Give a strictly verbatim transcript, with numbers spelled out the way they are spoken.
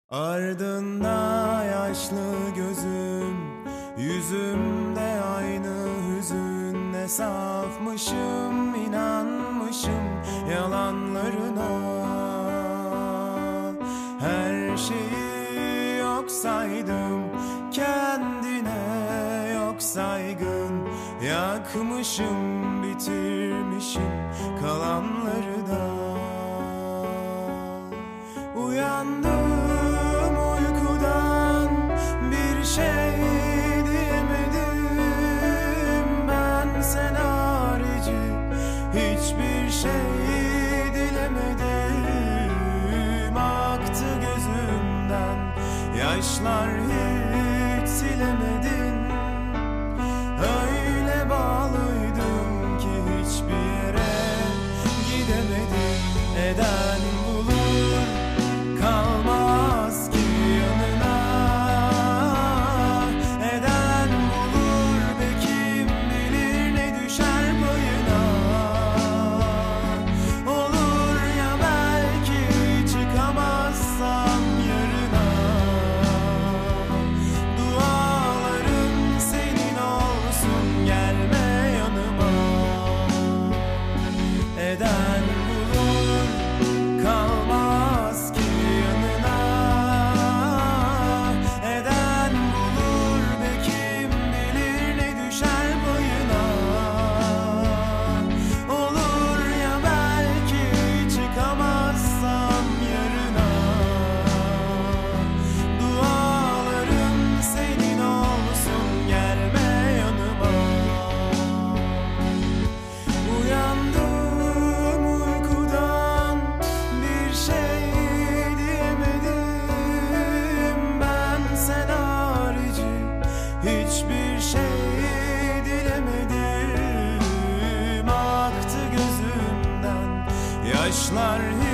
Ardında yaşlı gözüm, yüzümde aynı hüzün. Ne safmışım, inanmışım yalanlarına. Her şeyi yok saydım, kendine yok saygın. Yakmışım, bitirmişim kalanları da. Uyandım uykudan, bir şey diyemedim. Ben sen harici hiçbir şey dilemedim. Aktı gözümden yaşlar, hiç silemedin. Öyle bağlıydım ki hiçbir yere gidemedim. Neden bulur kalmaz ki yanına? Neden bulur be, kim bilir ne düşer payına? Olur ya belki çıkamazsam yarına. Dualarım senin olsun, gelme yanıma. Neden bulur kalmaz ki yanına? Neden bulur be, kim bilir ne düşer payına? Olur ya belki çıkamazsam yarına. Dualarım senin olsun, gelme yanıma. Uyandım uykudan, bir şey diyemedim. Ben sen harici hiçbir şey dilemedim. Aktı gözümden yaşlar,